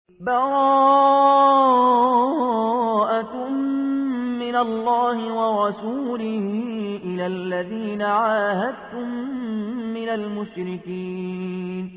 براءة من الله ورسوله إلى الذين عاهدتم من المشركين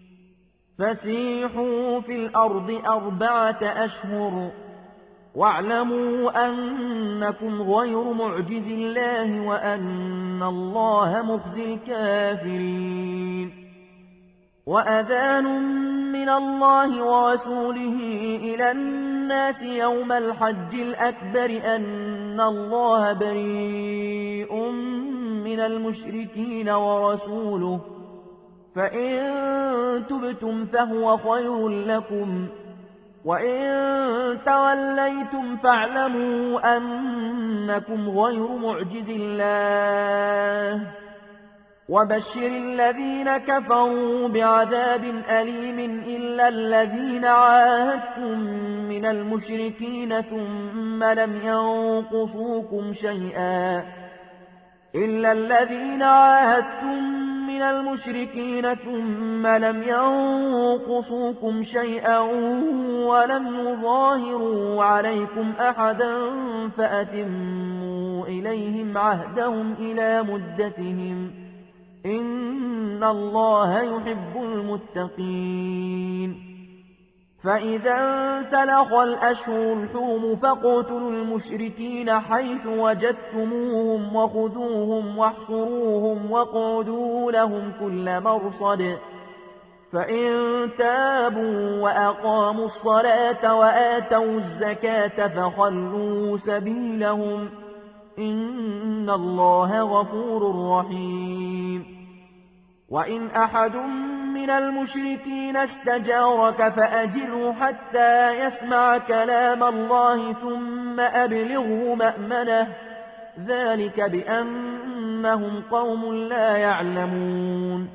فسيحوا في الأرض 4 أشهر واعلموا أنكم غير معجز الله وأن الله مخزي الكافرين وأذان من الله ورسوله إلى الناس يوم الحج الأكبر أن الله بريء من المشركين ورسوله فإن تبتم فهو خير لكم وإن توليتم فاعلموا أنكم غير معجز الله وبشر الذين كفروا بعذاب أليم إلا الذين عاهدتم من المشركين ثم لم ينقصوكم شيئا إلا الذين عاهدتم من المشركين ثم لم ينقصوكم شيئا ولم يظاهروا عليكم أحدا فأتموا إليهم عهدهم إلى مدتهم إن الله يحب المتقين فإذا انسلخ الأشهر الحرم فاقتلوا المشركين حيث وجدتموهم وخذوهم واحصروهم واقعدوا لهم كل مرصد فإن تابوا وأقاموا الصلاة وآتوا الزكاة فخلوا سبيلهم إن الله غفور رحيم وإن أحد من المشركين استجارك فأجره حتى يسمع كلام الله ثم أبلغه مأمنه ذلك بأنهم قوم لا يعلمون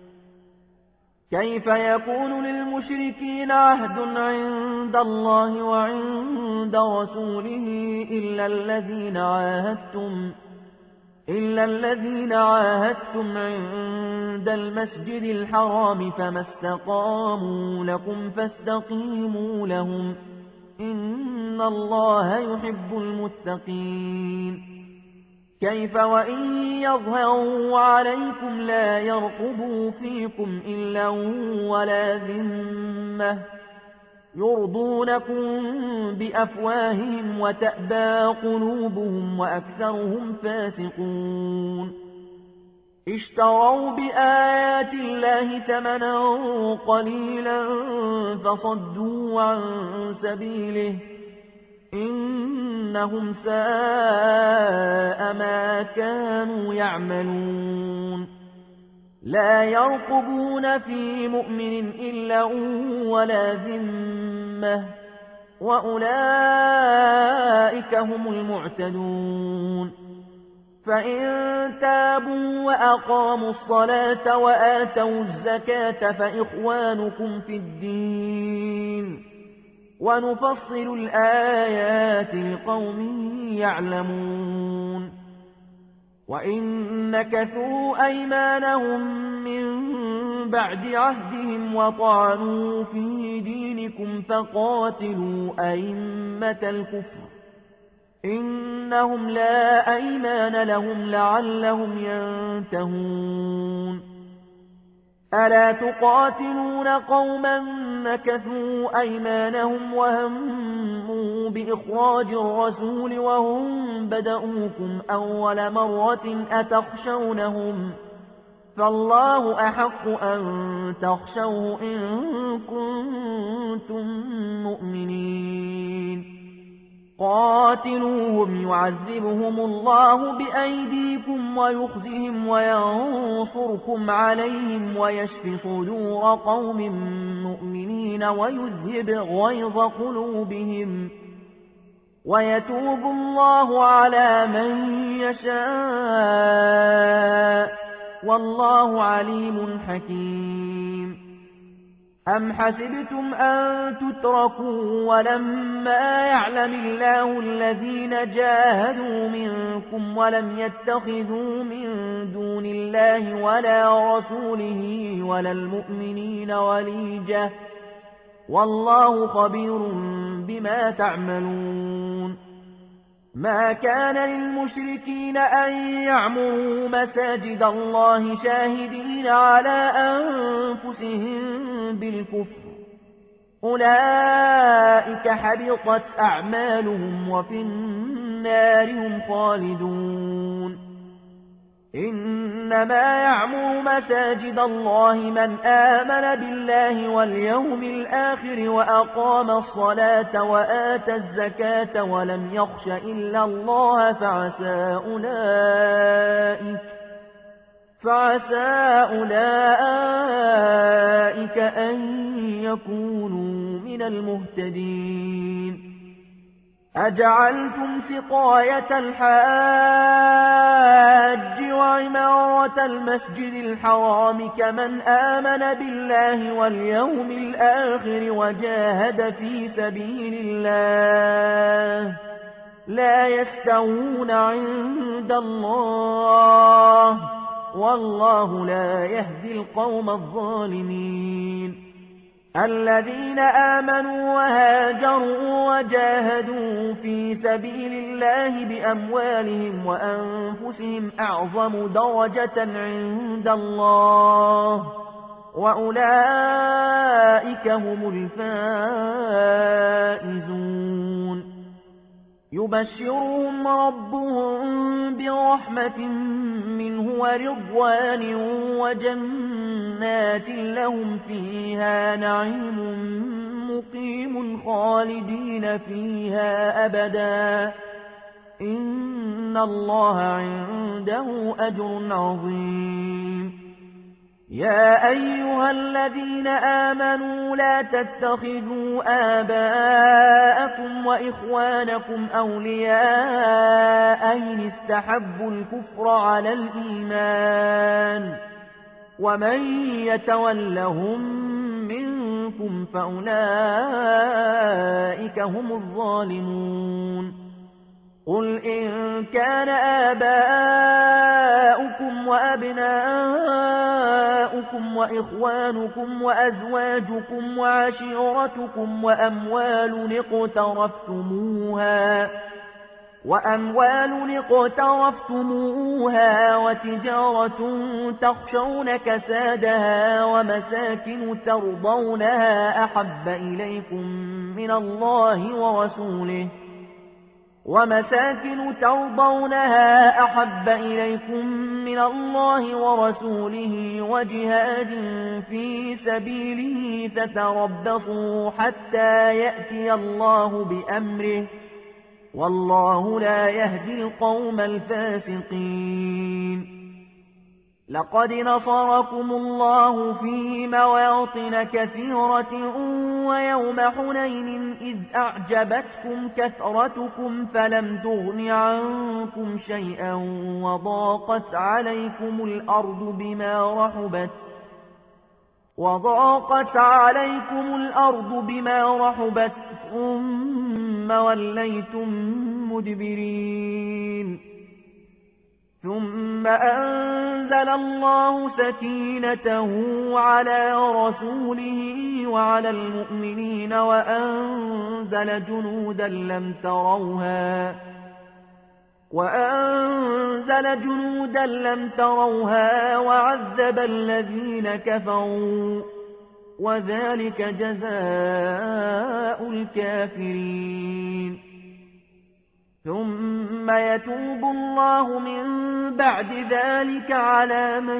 كيف يكون للمشركين عهد عند الله وعند رسوله إلا الذين عاهدتم عند المسجد الحرام فما استقاموا لكم فاستقيموا لهم إن الله يحب المتقين كيف وإن يظهروا عليكم لا يرقبوا فيكم إلا ولا ذمة يرضونكم بأفواههم وتأبى قلوبهم وأكثرهم فاسقون اشتروا بآيات الله ثمنا قليلا فصدوا عن سبيله إنهم ساء ما كانوا يعملون لا يرقبون في مؤمن إلا ولا ذمة وأولئك هم المعتدون فإن تابوا وأقاموا الصلاة وآتوا الزكاة فإخوانكم في الدين ونفصل الآيات لقوم يعلمون وإن نكثوا أيمانهم من بعد عهدهم وطعنوا في دينكم فقاتلوا أئمة الكفر إنهم لا أيمان لهم لعلهم ينتهون ألا تقاتلون قوما نكثوا أيمانهم وهموا بإخراج الرسول وهم بدؤوكم أول مرة أتخشونهم فالله أحق أن تخشوه إن كنتم مؤمنين قاتلوهم يعذبهم الله بأيديكم ويخزهم وينصركم عليهم ويشف صدور قوم مؤمنين ويذهب غيظ قلوبهم ويتوب الله على من يشاء والله عليم حكيم أم حسبتم أن تتركوا ولما يعلم الله الذين جاهدوا منكم ولم يتخذوا من دون الله ولا رسوله ولا المؤمنين وليجة والله خبير بما تعملون. ما كان للمشركين أن يعمروا مساجد الله شاهدين على أنفسهم بالكفر، أولئك حبطت أعمالهم وفي النار هم خالدون. إنما يعمر مساجد الله من آمن بالله واليوم الآخر وأقام الصلاة وآتى الزكاة ولم يخش إلا الله فعسى أولئك أن يكونوا من المهتدين. أجعلتم سقاية الحاج وعمارة المسجد الحرام كمن آمن بالله واليوم الآخر وجاهد في سبيل الله لا يستوون عند الله والله لا يهدي القوم الظالمين. الذين آمنوا وهاجروا وجاهدوا في سبيل الله بأموالهم وأنفسهم أعظم درجة عند الله وأولئك هم الفائزون. يبشرهم ربهم برحمة منه ورضوان وجنات لهم فيها نعيم مقيم خالدين فيها أبدا إن الله عنده أجر عظيم. يا أيها الذين آمنوا لا تتخذوا آباءكم وإخوانكم أولياء إن استحبوا الكفر على الإيمان ومن يتولهم منكم فأولئك هم الظالمون. قل إن كان آباؤكم وأبناؤكم وإخوانكم وأزواجكم وعشيرتكم وأموال اقترفتموها وتجارة تخشون كسادها ومساكن ترضونها أحب إليكم من الله ورسوله وجهاد في سبيله فتربصوا حتى يأتي الله بأمره والله لا يهدي القوم الفاسقين. لقد نصركم الله في مواطن كثيرة ويوم حنين إذ أعجبتكم كثرتكم فلم تغن عنكم شيئا وضاقت عليكم الأرض بما رحبت ثم وليتم مدبرين. ثم أنزل الله سكينته على رسوله وعلى المؤمنين وأنزل جنودا لم تروها وعذب الذين كفروا وذلك جزاء الكافرين. ثم يتوب الله من بعد ذلك على من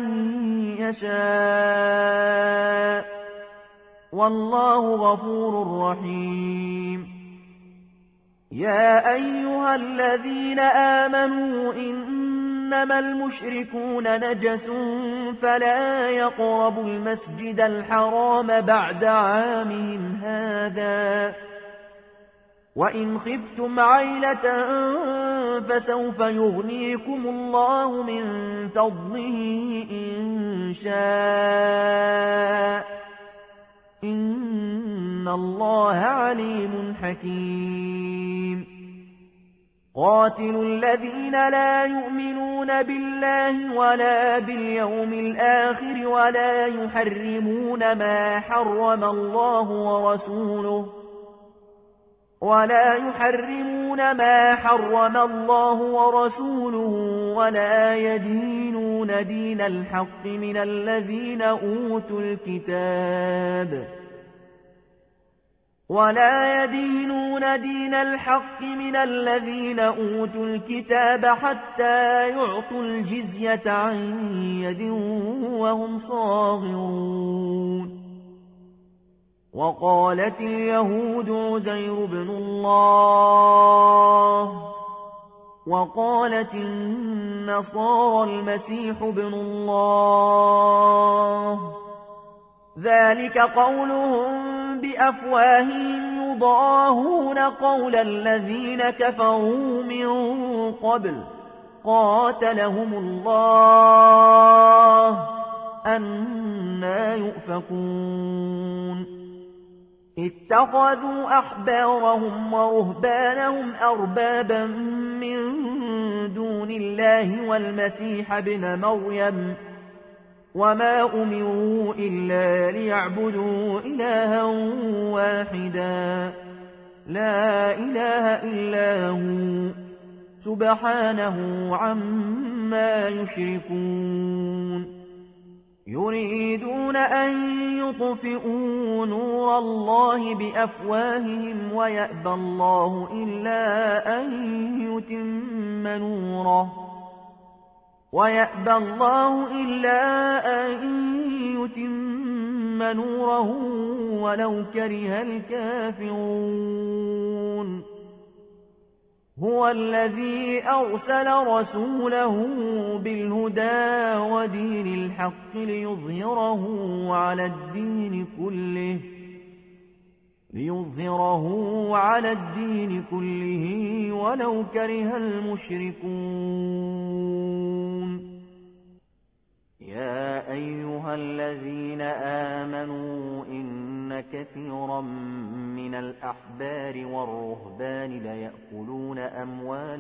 يشاء والله غفور رحيم. يا أيها الذين آمنوا إنما المشركون نجس فلا يقربوا المسجد الحرام بعد عامهم هذا وإن خفتم عيلة فسوف يغنيكم الله من فضله إن شاء إن الله عليم حكيم. قاتلوا الذين لا يؤمنون بالله ولا باليوم الآخر ولا يحرمون ما حرم الله ورسوله ولا يدينون دين الحق من الذين أوتوا الكتاب حتى يعطوا الجزية عن يد وهم صاغرون. وقالت اليهود عزير بن الله وقالت النصارى المسيح بن الله، ذلك قولهم بأفواههم يضاهون قول الذين كفروا من قبل قاتلهم الله أنى يؤفكون. اتخذوا أحبارهم ورهبانهم أربابا من دون الله والمسيح ابن مريم وما أمروا إلا ليعبدوا إلها واحدا لا إله إلا هو سبحانه عما يشركون. يريدون أن يطفئوا نور الله بأفواههم ويأبى الله إلا أن يتم نوره ولو كره الكافرون. هو الذي أرسل رسوله بالهدى ودين الحق ليظهره على الدين كله ولو كره المشركون. يا أيها الذين آمنوا إن كثيرا من الأحبار والرهبان ليأكلون أموال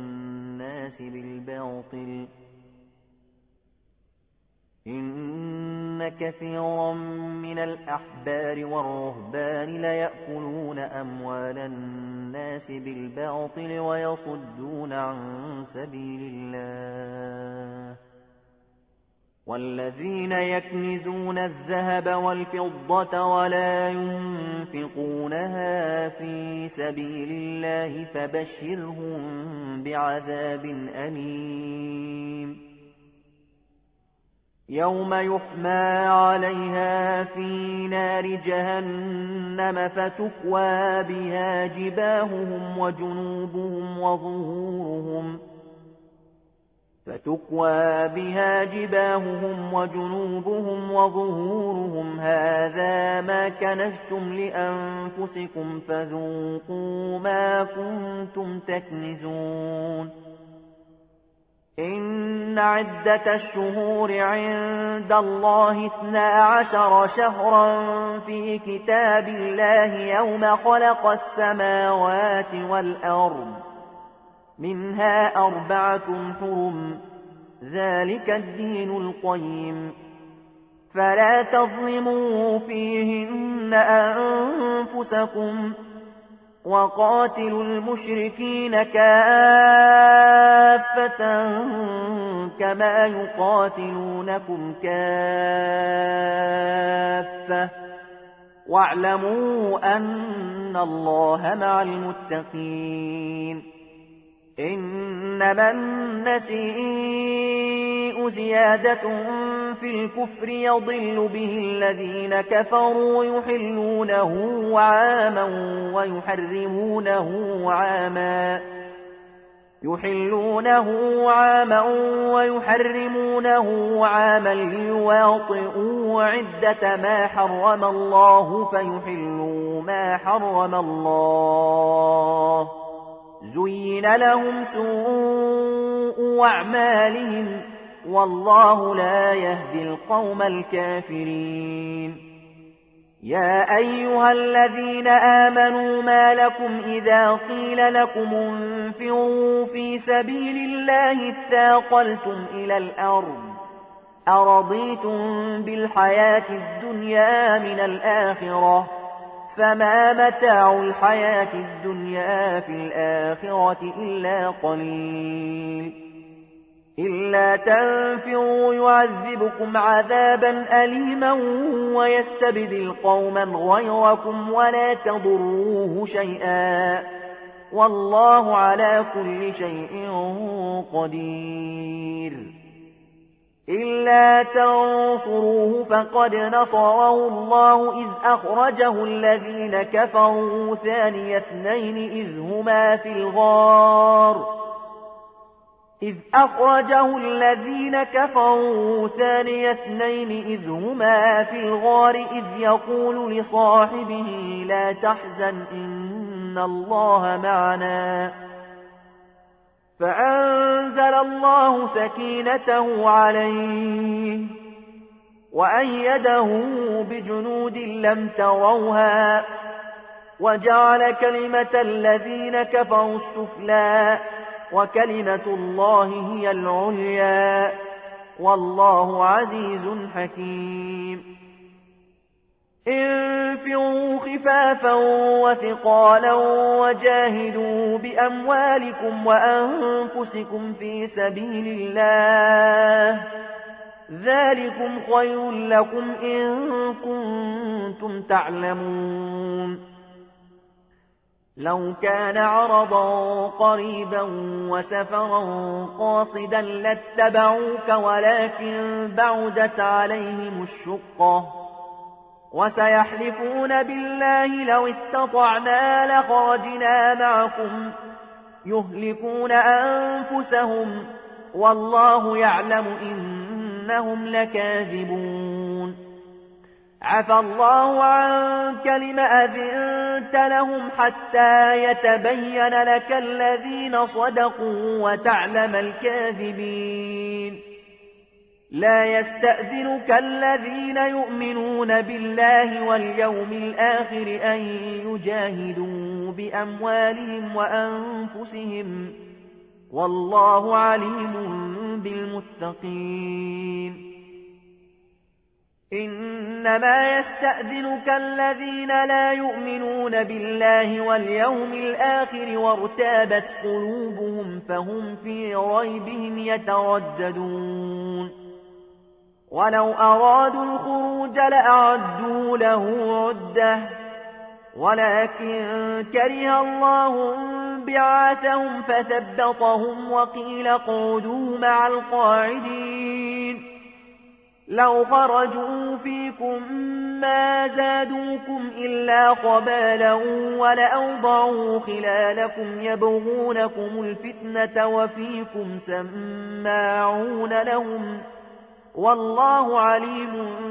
الناس بالباطل ويصدون عن سبيل الله. والذين يكنزون الذهب والفضة ولا ينفقونها في سبيل الله فبشرهم بعذاب أليم. يوم يحمى عليها في نار جهنم فتكوى بها جباههم وجنوبهم وظهورهم هذا ما كنزتم لأنفسكم فذوقوا ما كنتم تكنزون. إن عدة الشهور عند الله 12 شهرا في كتاب الله يوم خلق السماوات والأرض منها 4 حرم ذلك الدين القيم فلا تظلموا فيهن أنفسكم وقاتلوا المشركين كافة كما يقاتلونكم كافة واعلموا أن الله مع المتقين. إنما النسيء زيادة في الكفر يضل به الذين كفروا يحلونه عاما ويحرمونه عاما ليواطئوا عدة ما حرم الله فيحلوا ما حرم الله. زين لهم سوء أعمالهم والله لا يهدي القوم الكافرين. يا أيها الذين آمنوا ما لكم إذا قيل لكم انفروا في سبيل الله اثاقلتم إلى الأرض أرضيتم بالحياة الدنيا من الآخرة فما متاع الحياة الدنيا في الآخرة إلا قليل إلا تنفروا يعذبكم عذابا أليما ويستبدل قوما غيركم ولا تضروه شيئا والله على كل شيء قدير إلا تنصروه فقد نصره الله إذ أخرجه الذين كفروا ثاني اثنين إذ هما في الغار إذ يقول لصاحبه لا تحزن إن الله معنا فأنزل الله سكينته عليه وأيده بجنود لم تروها وجعل كلمة الذين كفروا السفلى وكلمة الله هي العليا والله عزيز حكيم انفروا خفافا وثقالا وجاهدوا بأموالكم وأنفسكم في سبيل الله ذلكم خير لكم إن كنتم تعلمون لو كان عرضا قريبا وسفرا قاصدا لاتبعوك ولكن بعدت عليهم الشقة وسيحلفون بالله لو استطعنا لخرجنا معكم يهلكون أنفسهم والله يعلم إنهم لكاذبون عفى الله عنك لم أذنت لهم حتى يتبين لك الذين صدقوا وتعلم الكاذبين لا يستأذنك الذين يؤمنون بالله واليوم الآخر أن يجاهدوا بأموالهم وأنفسهم والله عليم بالمتقين إنما يستأذنك الذين لا يؤمنون بالله واليوم الآخر وارتابت قلوبهم فهم في ريبهم يترددون ولو أرادوا الخروج لأعدوا له عدة ولكن كره الله بعاثهم فثبطهم وقيل اقعدوا مع القاعدين لو خرجوا فيكم ما زادوكم إلا خبالا ولأوضعوا خلالكم يبغونكم الفتنة وفيكم سماعون لهم والله عليم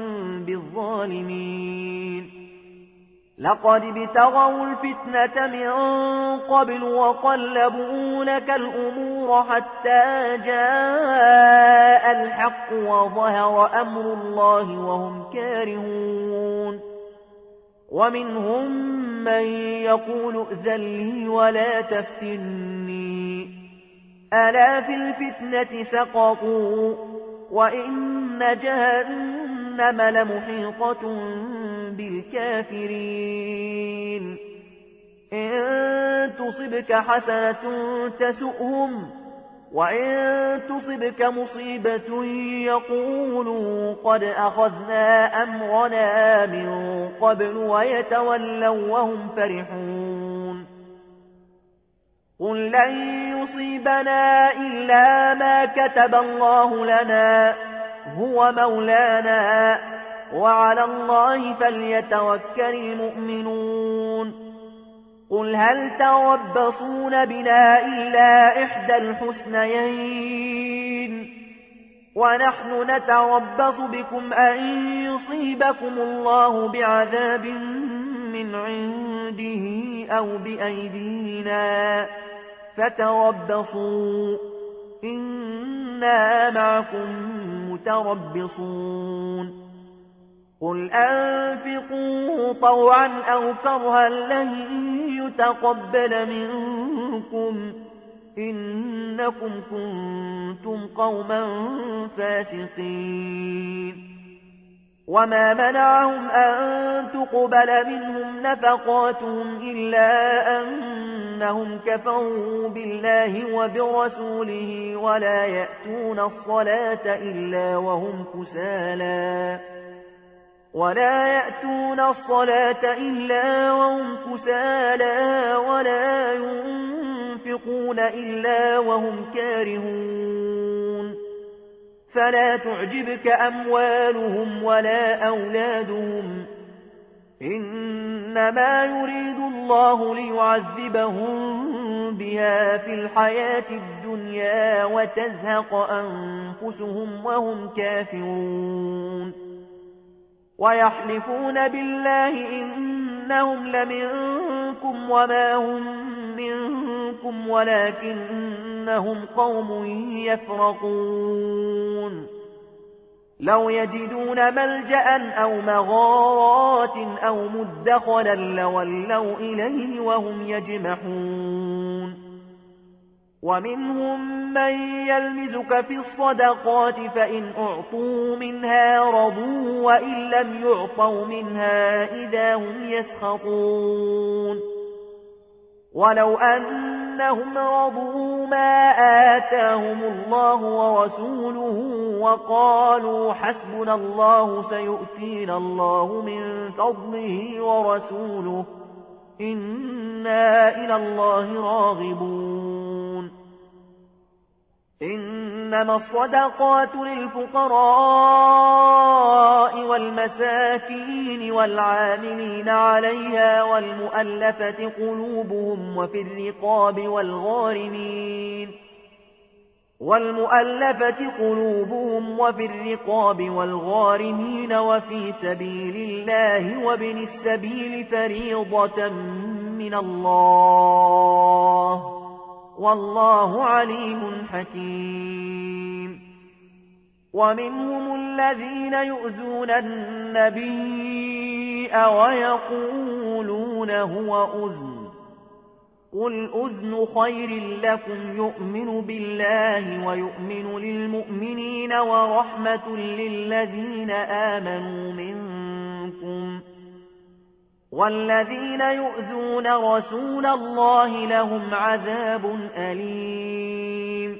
بالظالمين لقد ابتغوا الفتنة من قبل وقلبوا لك الأمور حتى جاء الحق وظهر أمر الله وهم كارهون ومنهم من يقول ائذن لي ولا تفتني ألا في الفتنة سقطوا وإن جهنم لمحيطة بالكافرين إن تصبك حسنة تسؤهم وإن تصبك مصيبة يقولوا قد أخذنا أمرنا من قبل ويتولوا وهم فرحون قل لن يصيبنا إلا ما كتب الله لنا هو مولانا وعلى الله فليتوكل المؤمنون قل هل تربصون بنا إلا إحدى الحسنيين ونحن نتربص بكم أن يصيبكم الله بعذاب من عنده أو بأيدينا فتربصوا إنا معكم متربصون قل أنفقوا طوعا أو كرها لن يتقبل منكم إنكم كنتم قوما فاسقين وما منعهم أن تقبل منهم نفقاتهم إلا أنهم كفروا بالله وبرسوله ولا يأتون الصلاة إلا وهم كسالى ولا ينفقون إلا وهم كارهون فلا تعجبك أموالهم ولا أولادهم إنما يريد الله ليعذبهم بها في الحياة الدنيا وتزهق أنفسهم وهم كافرون ويحلفون بالله إنهم لمنكم وما هم منكم ولكنهم قوم يفرقون لو يجدون ملجأ أو مغارات أو مدخلا لولوا إليه وهم يجمحون ومنهم من يلمزك في الصدقات فإن أعطوا منها رضوا وإن لم يعطوا منها إذا هم يسخطون ولو أنهم رضوا ما آتاهم الله ورسوله وقالوا حسبنا الله سيؤتينا الله من فضله ورسوله إنا إلى الله راغبون إنما الصدقات للفقراء والمساكين والعاملين عليها والمؤلفة قلوبهم وفي الرقاب والغارمين وفي سبيل الله وابن السبيل فريضة من الله والله عليم حكيم ومنهم الذين يؤذون النبي ويقولون هو أذن قل أذن خير لكم يؤمن بالله ويؤمن للمؤمنين ورحمة للذين آمنوا منكم والذين يؤذون رسول الله لهم عذاب أليم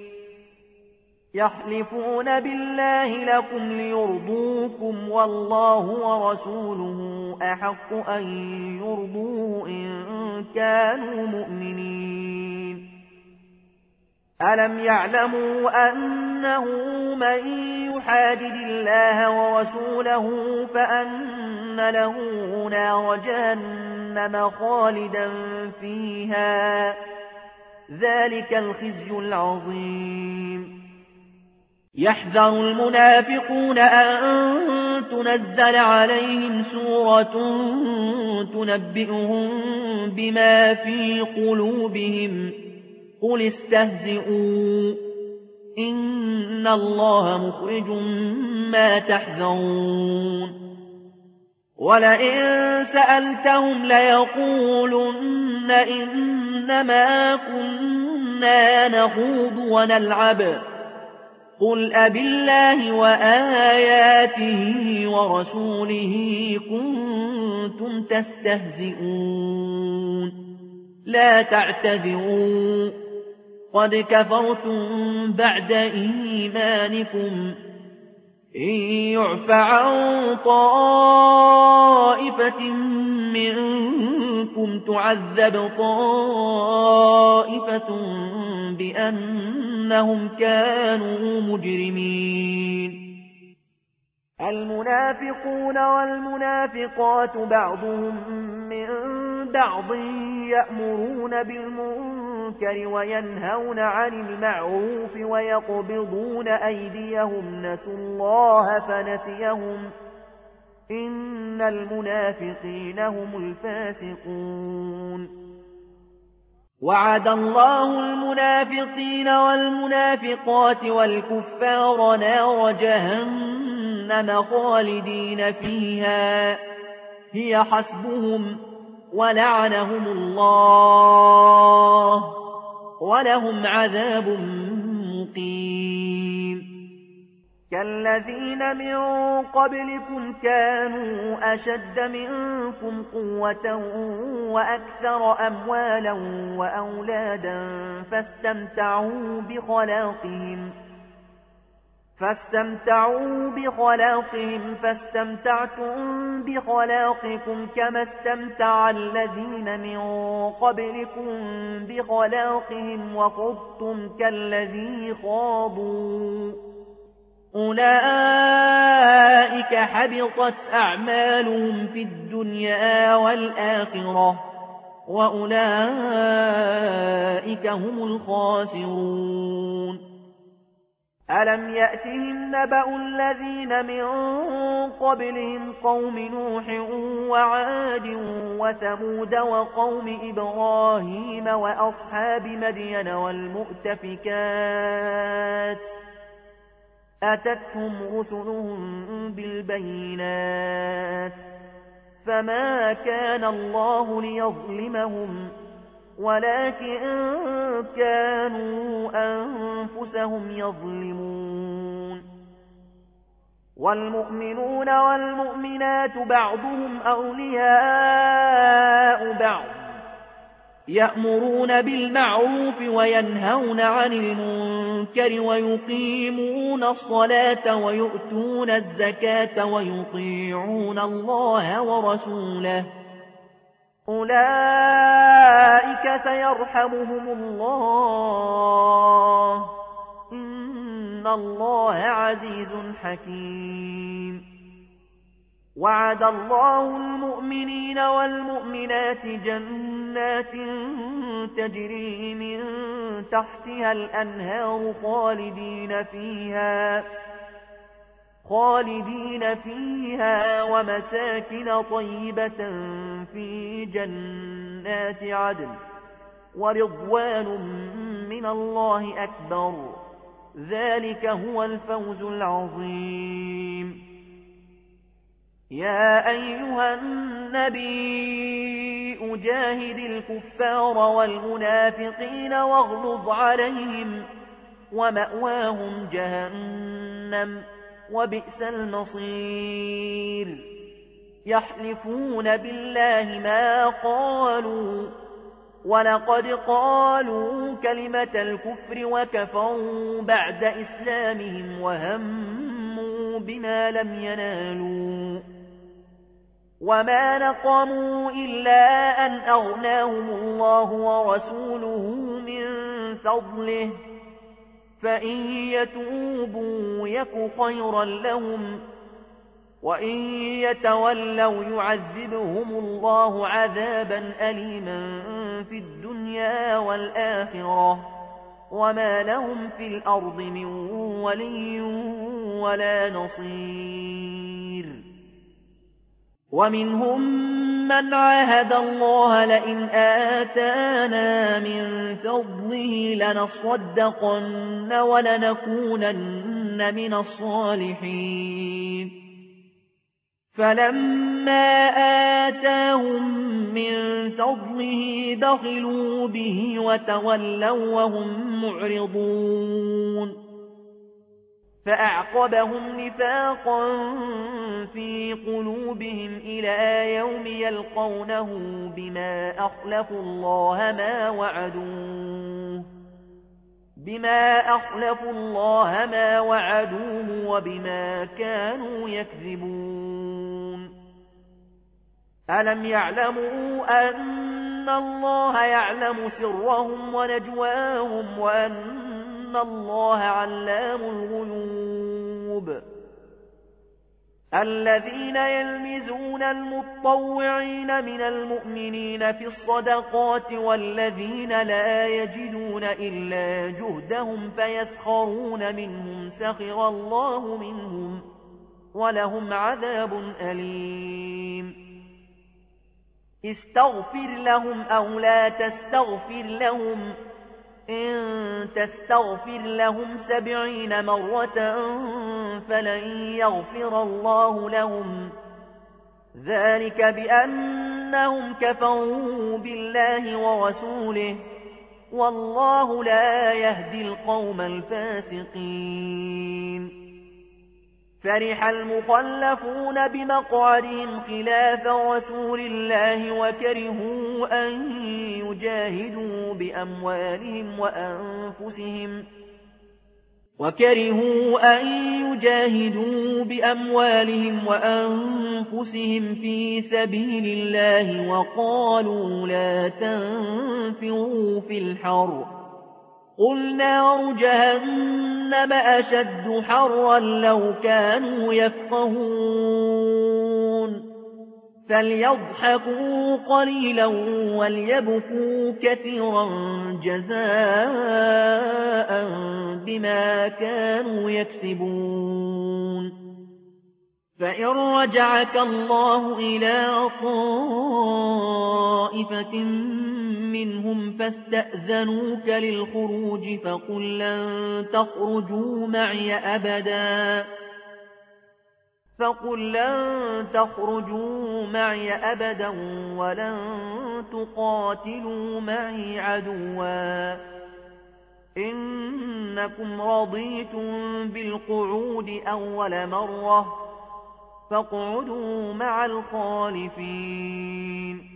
يحلفون بالله لكم ليرضوكم والله ورسوله أحق أن يرضوه إن كانوا مؤمنين ألم يعلموا أنه من يحادد الله ورسوله فأن له نار جهنم خالدا فيها ذلك الخزي العظيم يحذر المنافقون أن تنزل عليهم سورة تنبئهم بما في قلوبهم قل استهزئوا إن الله مخرج ما تحذرون ولئن سألتهم ليقولن إنما كنا نخوض ونلعب قل أبالله وآياته ورسوله كنتم تستهزئون لا تعتذروا قد كفرتم بعد إيمانكم إن يعف عن طائفة منكم تعذب طائفة بأنهم كانوا مجرمين المنافقون والمنافقات بعضهم من بعض يأمرون بالمنكر وينهون عن المعروف ويقبضون أيديهم نسوا الله فنسيهم إن المنافقين هم الفاسقون وعد الله المنافقين والمنافقات والكفار نار جهنم جهنم خالدين فيها هي حسبهم ولعنهم الله ولهم عذاب مقيم كالذين من قبلكم كانوا أشد منكم قوة وأكثر أموالا وأولادا فاستمتعوا بخلاقهم فاستمتعتم بخلاقكم كما استمتع الذين من قبلكم بخلاقهم وخضتم كالذي خاضوا أولئك حبطت أعمالهم في الدنيا والآخرة وأولئك هم الخاسرون ألم يأتهم نبأ الذين من قبلهم قوم نوح وعاد وثمود وقوم إبراهيم وأصحاب مدين والمؤتفكات أتتهم رسلهم بالبينات فما كان الله ليظلمهم ولكن كانوا أنفسهم يظلمون والمؤمنون والمؤمنات بعضهم أولياء بعض يأمرون بالمعروف وينهون عن المنكر ويقيمون الصلاة ويؤتون الزكاة ويطيعون الله ورسوله أولئك سيرحمهم الله إن الله عزيز حكيم وعد الله المؤمنين والمؤمنات جنات تجري من تحتها الأنهار خالدين فيها ومساكن طيبة في جنات عدن ورضوان من الله أكبر ذلك هو الفوز العظيم يا أيها النبي جاهد الكفار والمنافقين واغلظ عليهم ومأواهم جهنم وبئس المصير يحلفون بالله ما قالوا ولقد قالوا كلمة الكفر وكفروا بعد إسلامهم وهموا بما لم ينالوا وما نقموا إلا أن أغناهم الله ورسوله من فضله فإن يتوبوا يك خيرا لهم وإن يتولوا يعذبهم الله عذابا أليما في الدنيا والآخرة وما لهم في الأرض من ولي ولا نصير ومنهم من عاهد الله لئن آتانا من فضله لنصدقن ولنكونن من الصالحين فلما آتاهم من فضله بخلوا به وتولوا وهم معرضون فأعقبهم نفاقا في قلوبهم إلى يوم يلقونه بما أخلفوا الله ما وعدوه وبما كانوا يكذبون ألم يعلموا أن الله يعلم سرهم ونجواهم وأن الله علام الغيوب الذين يلمزون المطوعين من المؤمنين في الصدقات والذين لا يجدون إلا جهدهم فيسخرون منهم سخر الله منهم ولهم عذاب أليم استغفر لهم أو لا تستغفر لهم إن تستغفر لهم 70 مرة فلن يغفر الله لهم ذلك بأنهم كفروا بالله ورسوله والله لا يهدي القوم الفاسقين فرح المخلفون بمقعدهم خلاف رسول الله وكرهوا أن يجاهدوا بأموالهم وأنفسهم في سبيل الله وقالوا لا تنفروا في الحر قل نار جهنم أشد حرا لو كانوا يفقهون فليضحكوا قليلا وليبكوا كثيرا جزاء بما كانوا يكسبون فإن رجعك الله إلى طائفة منهم فاستأذنوك للخروج فقل لن تخرجوا معي أبدا ولن تقاتلوا معي عدوا إنكم رضيتم بالقعود أول مرة فاقعدوا مع الخالفين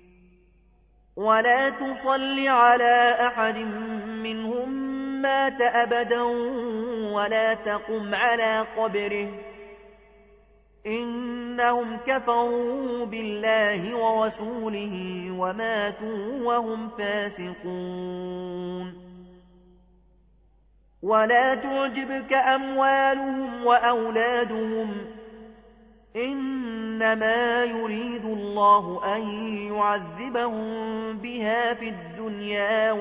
ولا تصل على أحد منهم مات أبدا ولا تقم على قبره إنهم كفروا بالله ورسوله وماتوا وهم فاسقون ولا تعجبك أموالهم وأولادهم إنما يريد الله أن يعذبهم بها في الدنيا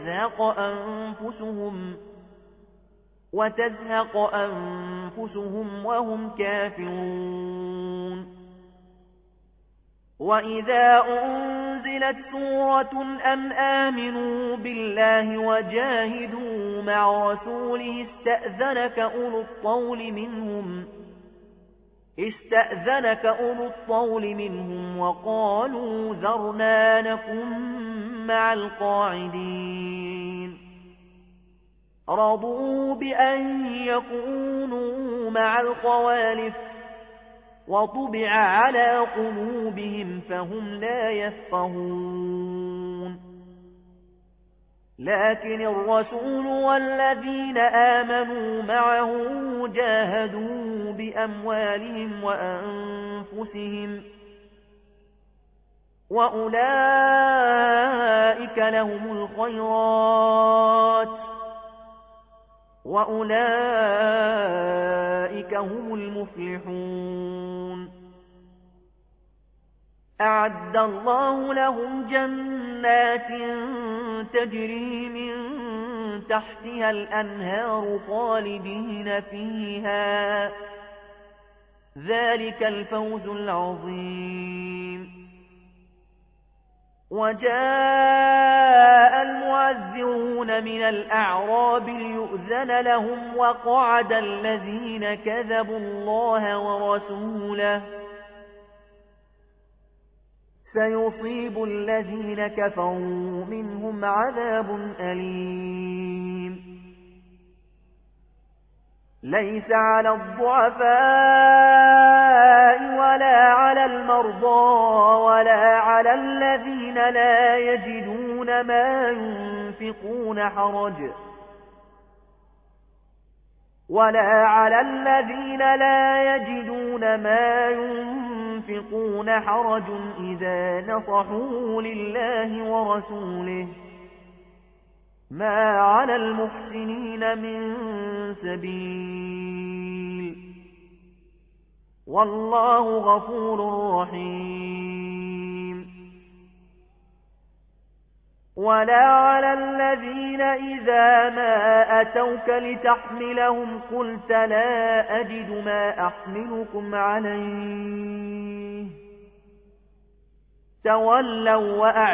وتزهق أنفسهم وهم كافرون وإذا أنزلت سورة أن آمنوا بالله وجاهدوا مع رسوله استأذنك أولو الطول منهم وقالوا ذرنا نكن مع القاعدين رضوا بأن يكونوا مع الخوالف وطبع على قلوبهم فهم لا يفقهون لكن الرسول والذين آمنوا معه جاهدوا بأموالهم وأنفسهم وأولئك لهم الخيرات وأولئك هم المفلحون أعد الله لهم جنات تجري من تحتها الأنهار خالدين فيها ذلك الفوز العظيم وجاء المعذرون من الأعراب ليؤذن لهم وقعد الذين كذبوا الله ورسوله سيصيب الذين كفروا منهم عذاب أليم ليس على الضعفاء ولا على المرضى ولا على الذين لا يجدون ما ينفقون حرج إذا نصحوا لله ورسوله ما على المحسنين من سبيل والله غفور رحيم ولا على الذين إذا ما أتوك لتحملهم قلت لا أجد ما أحملكم عليه تولوا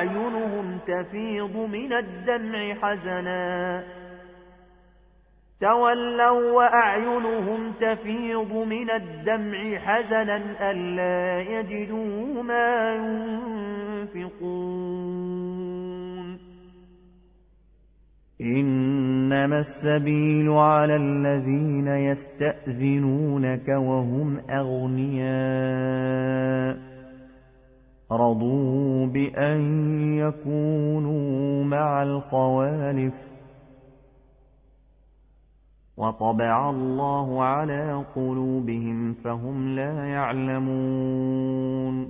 وأعينهم تفيض من الدمع حزنا ألا يجدوا ما ينفقون إنما السبيل على الذين يستأذنونك وهم أغنياء رضوا بأن يكونوا مع الخوالف وطبع الله على قلوبهم فهم لا يعلمون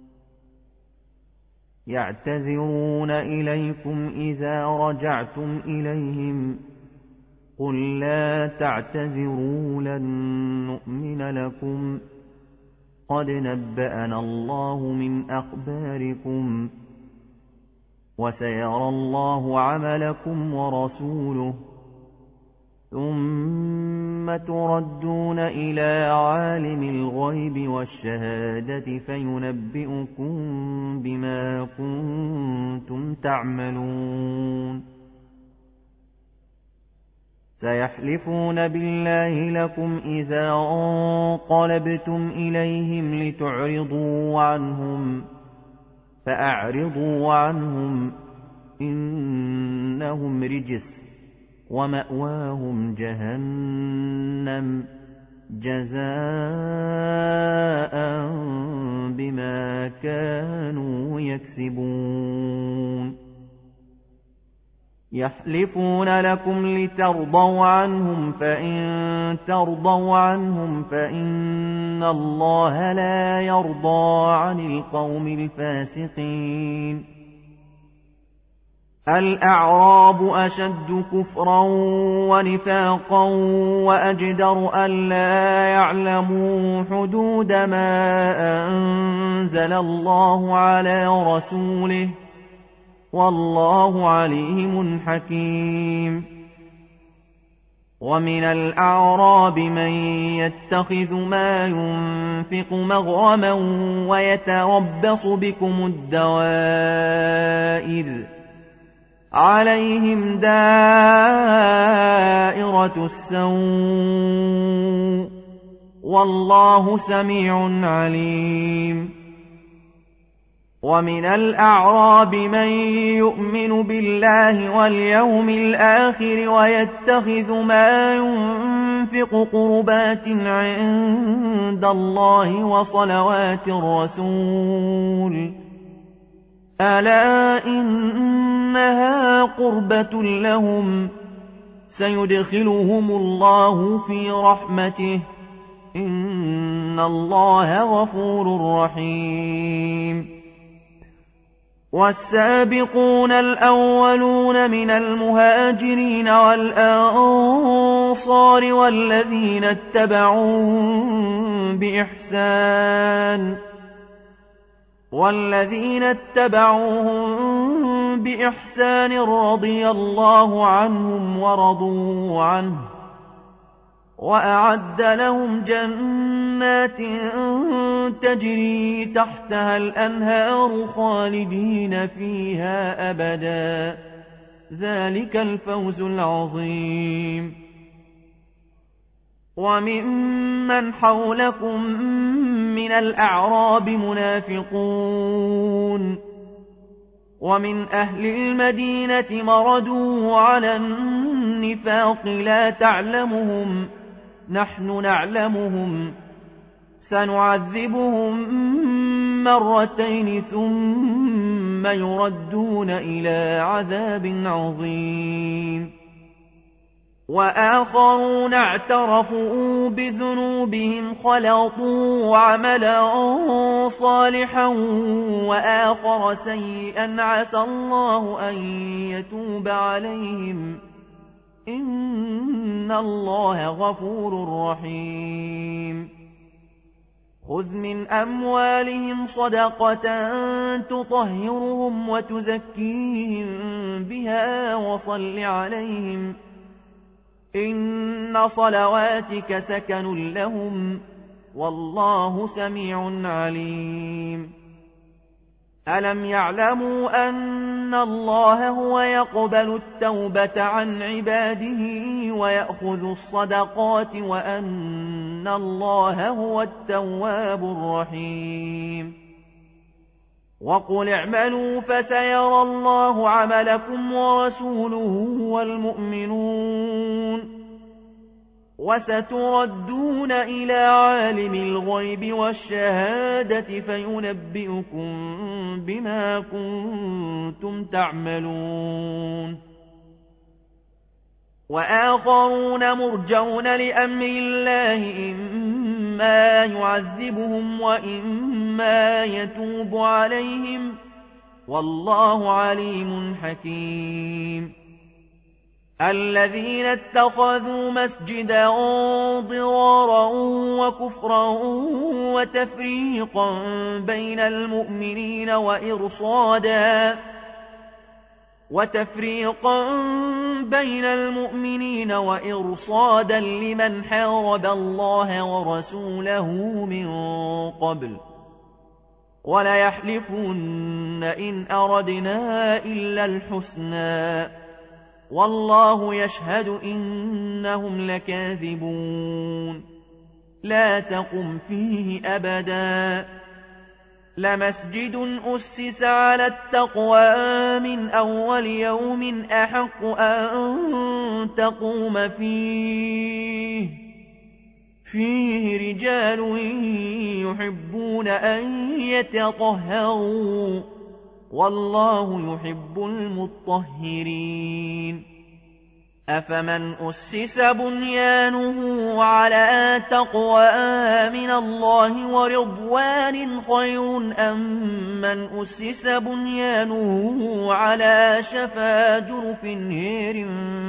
يعتذرون إليكم إذا رجعتم إليهم قل لا تعتذروا لن نؤمن لكم قد نبأنا الله من أخباركم وسيرى الله عملكم ورسوله ثم تردون إلى عالم الغيب والشهادة فينبئكم بما كنتم تعملون سيحلفون بالله لكم إذا انقلبتم إليهم لتعرضوا عنهم فأعرضوا عنهم إنهم رجس ومأواهم جهنم جزاء بما كانوا يكسبون يحلفون لكم لترضوا عنهم فإن ترضوا عنهم فإن الله لا يرضى عن القوم الفاسقين الأعراب أشد كفرا ونفاقا وأجدر ألا يعلموا حدود ما أنزل الله على رسوله والله عليم حكيم ومن الأعراب من يتخذ ما ينفق مغرما ويتربص بكم الدوائر عليهم دائرة السوء والله سميع عليم ومن الأعراب من يؤمن بالله واليوم الآخر ويتخذ ما ينفق قربات عند الله وصلوات الرسول ألا إنها قربة لهم سيدخلهم الله في رحمته إن الله غفور رحيم والسابقون الأولون من المهاجرين والأنصار والذين اتبعوهم بإحسان رضي الله عنهم ورضوا عنه وأعد لهم جنات تجري تحتها الأنهار خالدين فيها أبدا ذلك الفوز العظيم وممن حولكم من الأعراب منافقون ومن أهل المدينة مردوا على النفاق لا تعلمهم نحن نعلمهم سنعذبهم مرتين ثم يردون إلى عذاب عظيم وآخرون اعترفوا بذنوبهم خلطوا عملا صالحا وآخر سيئا عسى الله أن يتوب عليهم إن الله غفور رحيم خذ من أموالهم صدقة تطهرهم وتزكيهم بها وصل عليهم إن صلواتك سكن لهم والله سميع عليم ألم يعلموا أن الله هو يقبل التوبة عن عباده ويأخذ الصدقات وأن الله هو التواب الرحيم وقل اعملوا فسيرى الله عملكم ورسوله والمؤمنون وستردون إلى عالم الغيب والشهادة فينبئكم بما كنتم تعملون وآخرون مرجون لأمر الله إما يعذبهم وإما يتوب عليهم والله عليم حكيم الذين اتخذوا مسجدا ضرارا وكفرا وتفريقا بين المؤمنين وإرصادا لمن حارب الله ورسوله من قبل وليحلفن إن أردنا إلا الحسنى والله يشهد إنهم لكاذبون لا تقم فيه أبدا لمسجد أسس على التقوى من أول يوم أحق أن تقوم فيه رجال يحبون أن يتطهروا والله يحب المطهرين أفمن أسس بنيانه على تقوى من الله ورضوان خير أم من أسس بنيانه على شفا جرف هير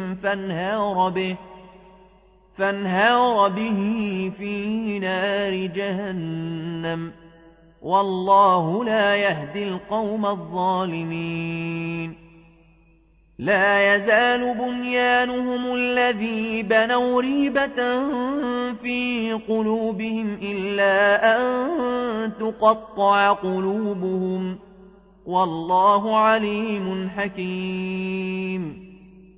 فانهار به في نار جهنم والله لا يهدي القوم الظالمين لا يزال بنيانهم الذي بنوا ريبة في قلوبهم إلا أن تقطع قلوبهم والله عليم حكيم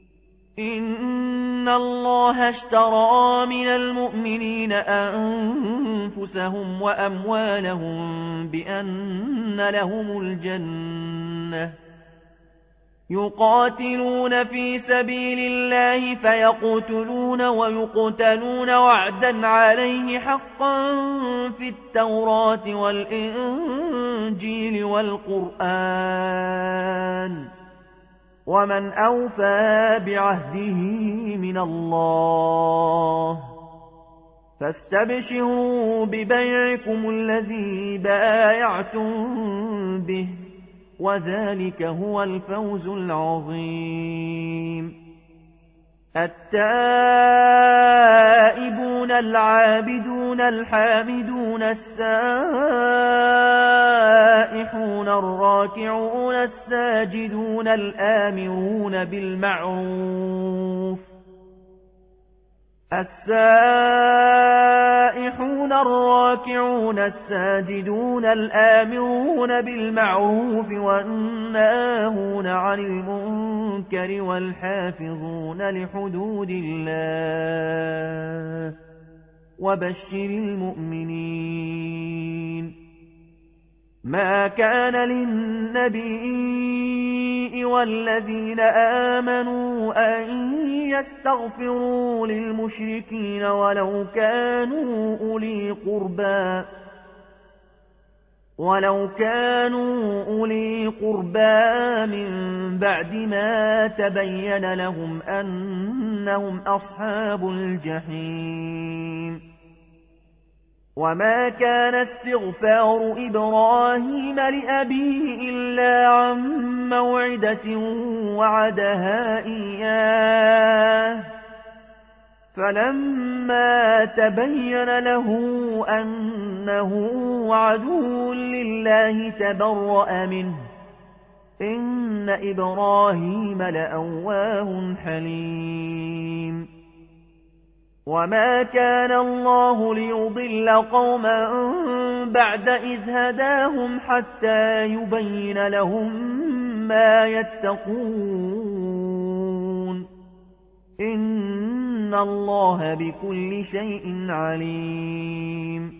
إن الله اشترى من المؤمنين أنفسهم وأموالهم بأن لهم الجنة يقاتلون في سبيل الله فيقتلون ويقتلون وعدا عليه حقا في التوراة والإنجيل والقرآن ومن أوفى بعهده من الله فاستبشروا ببيعكم الذي بايعتم به وذلك هو الفوز العظيم التائبون العابدون الحامدون السائحون الراكعون الساجدون الآمرون بالمعروف والناهون عن المنكر والحافظون لحدود الله وبشر المؤمنين ما كان للنبي والذين آمنوا أن يستغفروا للمشركين ولو كانوا أولي قربى من بعد ما تبين لهم أنهم أصحاب الجحيم وما كان استغفار إبراهيم لأبيه إلا عن موعدة وعدها إياه فلما تبين له أنه عدو لله تبرأ منه إن إبراهيم لأواه حليم وما كان الله ليضل قوما بعد إذ هداهم حتى يبين لهم ما يتقون إن الله بكل شيء عليم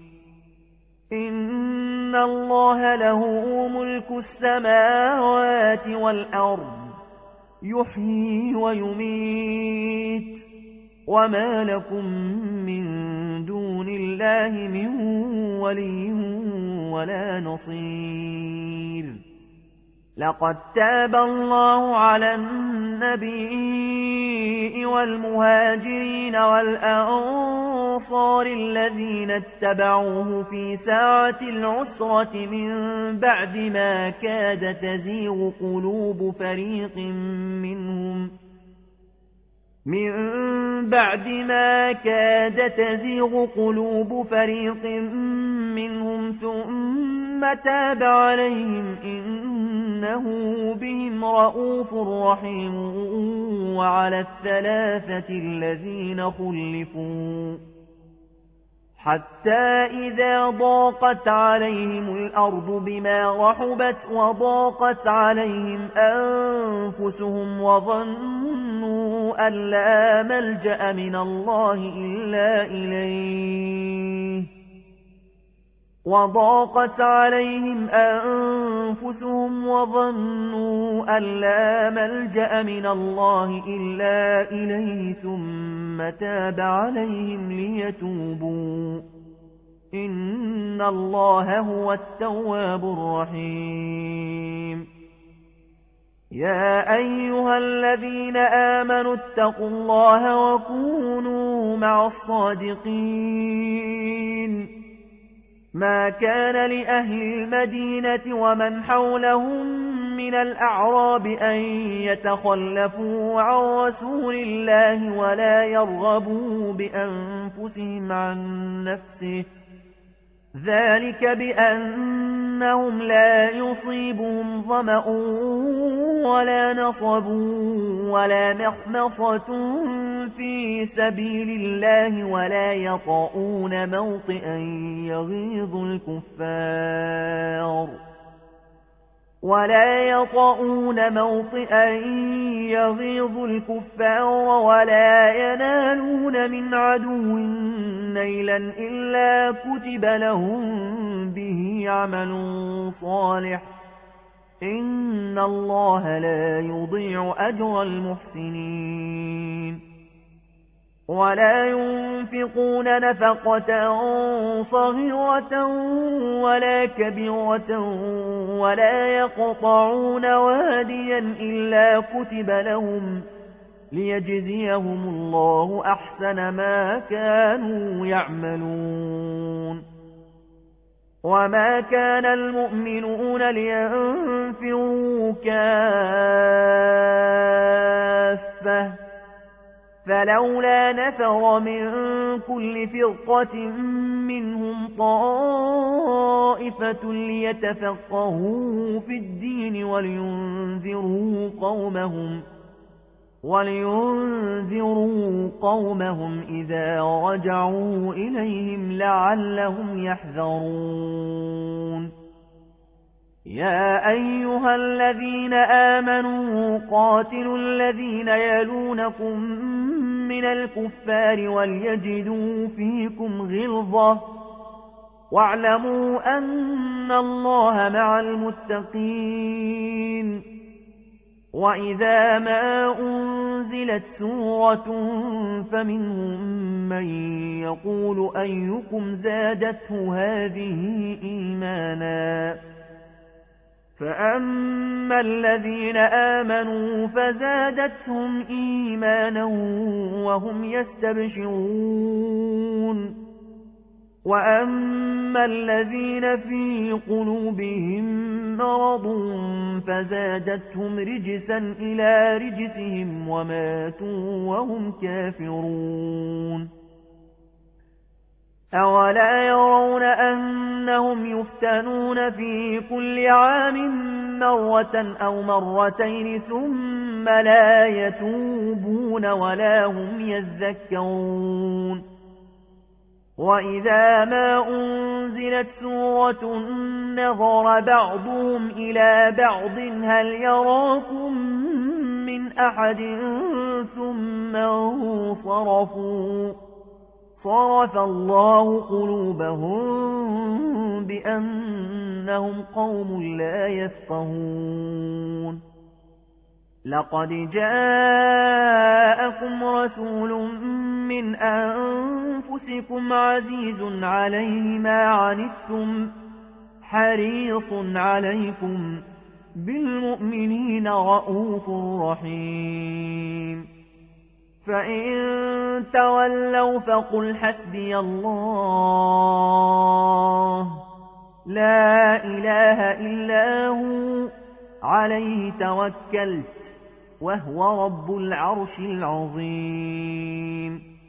إن الله له ملك السماوات والأرض يحيي ويميت وما لكم من دون الله من ولي ولا نصير لقد تاب الله على النبي والمهاجرين والأنصار الذين اتبعوه في ساعة العسرة بعد ما كاد تزيغ قلوب فريق منهم ثم تاب عليهم إنه بهم رءوف رحيم وعلى الثلاثة الذين خلفوا حتى إذا ضاقت عليهم الأرض بما رحبت وضاقت عليهم أنفسهم وظنوا أن لا ملجأ من الله إلا إليه ثم تاب عليهم ليتوبوا إن الله هو التواب الرحيم يا أيها الذين آمنوا اتقوا الله وكونوا مع الصادقين ما كان لأهل المدينة ومن حولهم من الأعراب أن يتخلفوا عن رسول الله ولا يرغبوا بأنفسهم عن نفسه ذلك بأنهم لا يصيبهم ظمأ ولا نصب ولا مخمصة في سبيل الله ولا يطؤون موطئا يغيظ الكفار ولا ينالون من عدو نيلا إلا كتب لهم به عمل صالح إن الله لا يضيع أجر المحسنين ولا ينفقون نفقة صغيرة ولا كبيرة ولا يقطعون واديا إلا كتب لهم ليجزيهم الله أحسن ما كانوا يعملون وما كان المؤمنون لينفروا كافة فلولا نفر من كل فرقة منهم طائفة ليتفقهوا في الدين ولينذروا قومهم إذا رجعوا إليهم لعلهم يحذرون يا أيها الذين آمنوا قاتلوا الذين يلونكم من الكفار وليجدوا فيكم غلظة واعلموا أن الله مع المتقين وإذا ما أنزلت سورة فمنهم من يقول أيكم زادته هذه إيمانا فأما الذين آمنوا فزادتهم إيمانا وهم يستبشرون وأما الذين في قلوبهم مرض فزادتهم رجسا إلى رجسهم وماتوا وهم كافرون أولا يرون أنهم يفتنون في كل عام مرة أو مرتين ثم لا يتوبون ولا هم يذكرون وإذا ما أنزلت سورة نظر بعضهم إلى بعض هل يراكم من أحد ثم انصرفوا صرف الله قلوبهم بأنهم قوم لا يفقهون لقد جاءكم رسول من أنفسكم عزيز عليه ما عنتم حريص عليكم بالمؤمنين رؤوف رحيم فإن تولوا فقل حسبي الله لا إله إلا هو عليه توكلت وهو رب العرش العظيم